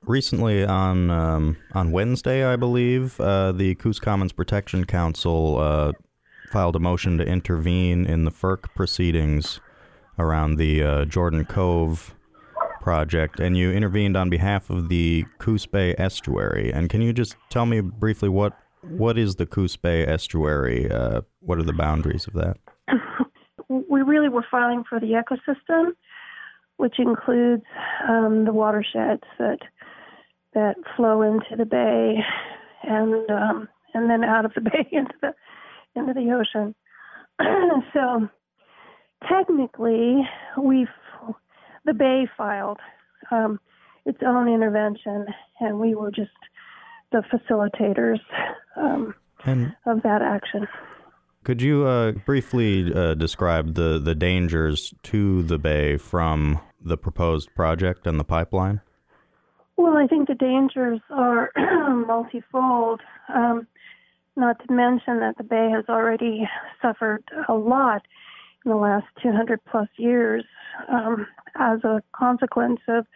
Recently, on Wednesday, I believe, the Coos Commons Protection Council filed a motion to intervene in the FERC proceedings around the Jordan Cove project, and you intervened on behalf of the Coos Bay Estuary. And can you just tell me briefly what is the Coos Bay Estuary? What are the boundaries of that? We really were filing for the ecosystem, which includes the watersheds that flow into the bay and then out of the bay into the ocean. So technically, the bay filed its own intervention, and we were just the facilitators of that action. Could you briefly describe the dangers to the bay from the proposed project and the pipeline? Well, I think the dangers are multifold, not to mention that the bay has already suffered a lot in the last 200 plus years as a consequence of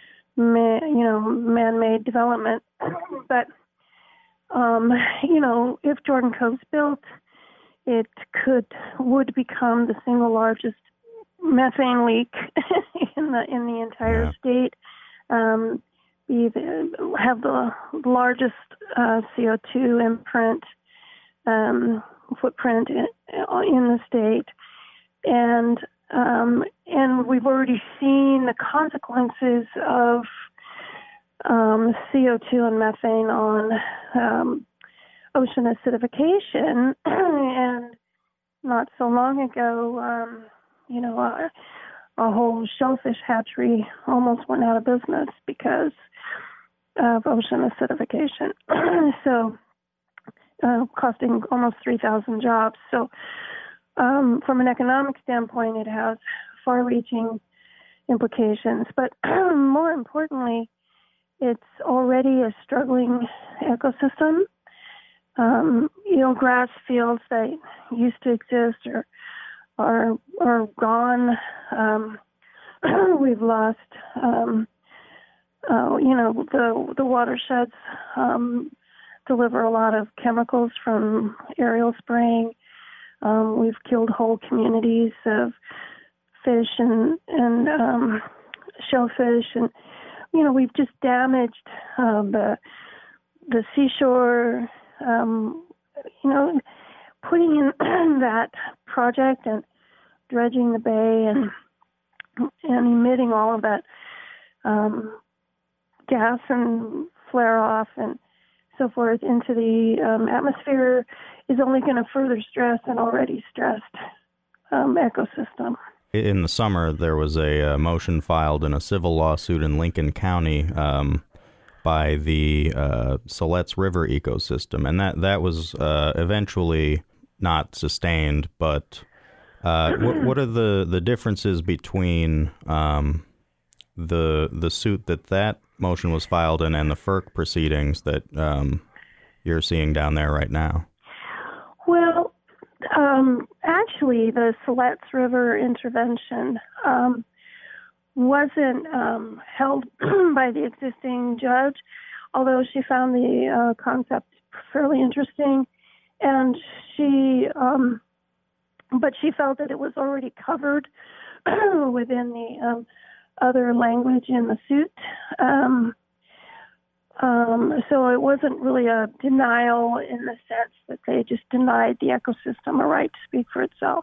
man-made development. But, if Jordan Cove's built, it would become the single largest methane leak in the entire state. Have the largest CO2 imprint footprint in the state, and we've already seen the consequences of CO2 and methane on ocean acidification. And not so long ago, a whole shellfish hatchery almost went out of business because of ocean acidification. So, costing almost 3,000 jobs. So, from an economic standpoint, it has far-reaching implications. But more importantly, it's already a struggling ecosystem. Grass fields that used to exist are gone. We've lost, the watersheds deliver a lot of chemicals from aerial spraying. We've killed whole communities of fish and shellfish, and we've just damaged the seashore. Putting in that project and dredging the bay and emitting all of that gas and flare off and so forth into the atmosphere is only going to further stress an already stressed ecosystem. In the summer, there was a motion filed in a civil lawsuit in Lincoln County by the Siletz River ecosystem, and that was eventually not sustained. But what are the differences between the suit that motion was filed in and the FERC proceedings that you're seeing down there right now? Well, actually, the Siletz River intervention wasn't held by the existing judge, although she found the concept fairly interesting, and but she felt that it was already covered within the other language in the suit. So it wasn't really a denial in the sense that they just denied the ecosystem a right to speak for itself.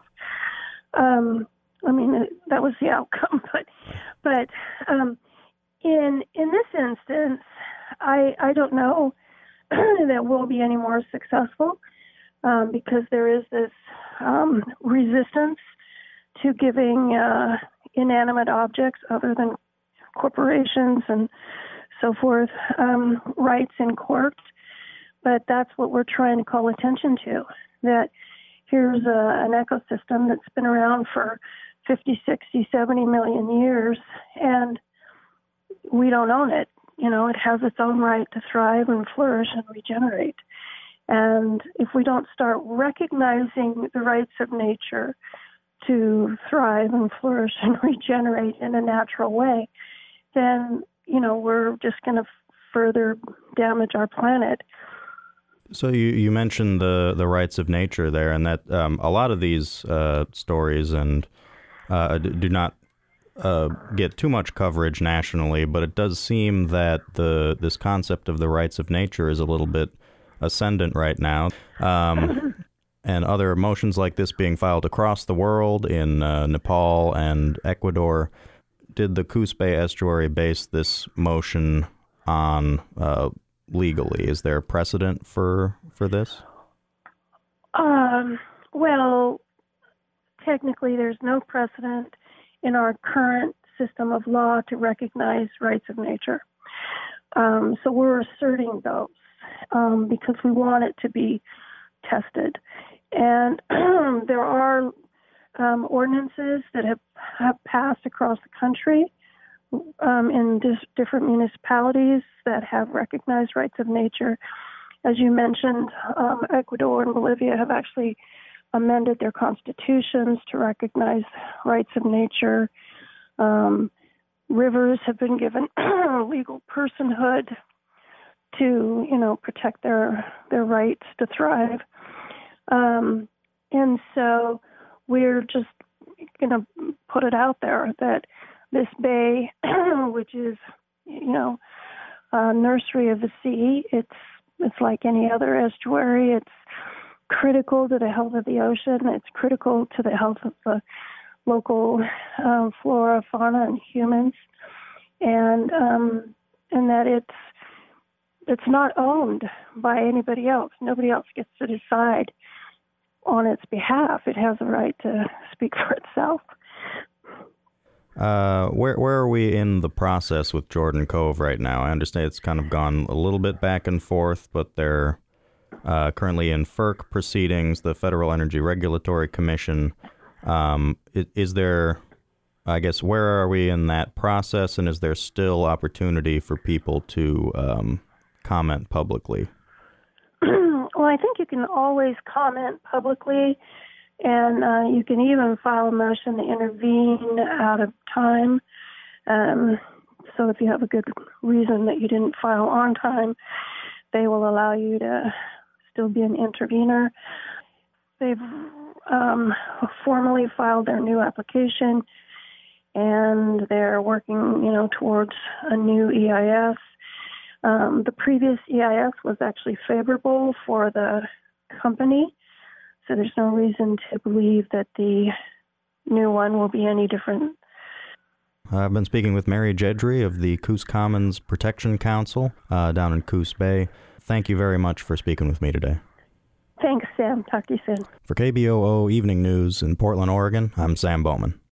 That was the outcome. But in this instance, I don't know that we'll be any more successful because there is this resistance to giving inanimate objects other than corporations and so forth rights in court. But that's what we're trying to call attention to, that here's an ecosystem that's been around for 50, 60, 70 million years, and we don't own it. It has its own right to thrive and flourish and regenerate. And if we don't start recognizing the rights of nature to thrive and flourish and regenerate in a natural way, then we're just going to further damage our planet. So you mentioned the rights of nature there, and that a lot of these stories and do not get too much coverage nationally, but it does seem that this concept of the rights of nature is a little bit ascendant right now. And other motions like this being filed across the world in Nepal and Ecuador. Did the Coos Bay Estuary base this motion on legally? Is there a precedent for this? Well, technically there's no precedent in our current system of law to recognize rights of nature. So we're asserting those because we want it to be tested. And there are ordinances that have passed across the country in different municipalities that have recognized rights of nature. As you mentioned, Ecuador and Bolivia have actually amended their constitutions to recognize rights of nature. Rivers have been given legal personhood to, protect their rights to thrive. And so we're just going to put it out there that this bay, which is, a nursery of the sea, it's like any other estuary. It's critical to the health of the ocean. It's critical to the health of the local flora, fauna, and humans, and that it's not owned by anybody else. Nobody else gets to decide on its behalf. It has a right to speak for itself. Where are we in the process with Jordan Cove right now? I understand it's kind of gone a little bit back and forth, but they're currently in FERC proceedings, the Federal Energy Regulatory Commission. Is there, I guess, where are we in that process, and is there still opportunity for people to comment publicly? Well, I think you can always comment publicly, and you can even file a motion to intervene out of time. So if you have a good reason that you didn't file on time, they will allow you to still be an intervener. They've formally filed their new application, and they're working, towards a new EIS. The previous EIS was actually favorable for the company, so there's no reason to believe that the new one will be any different. I've been speaking with Mary Jedry of the Coos Commons Protection Council down in Coos Bay. Thank you very much for speaking with me today. Thanks, Sam. Talk to you soon. For KBOO Evening News in Portland, Oregon, I'm Sam Bowman.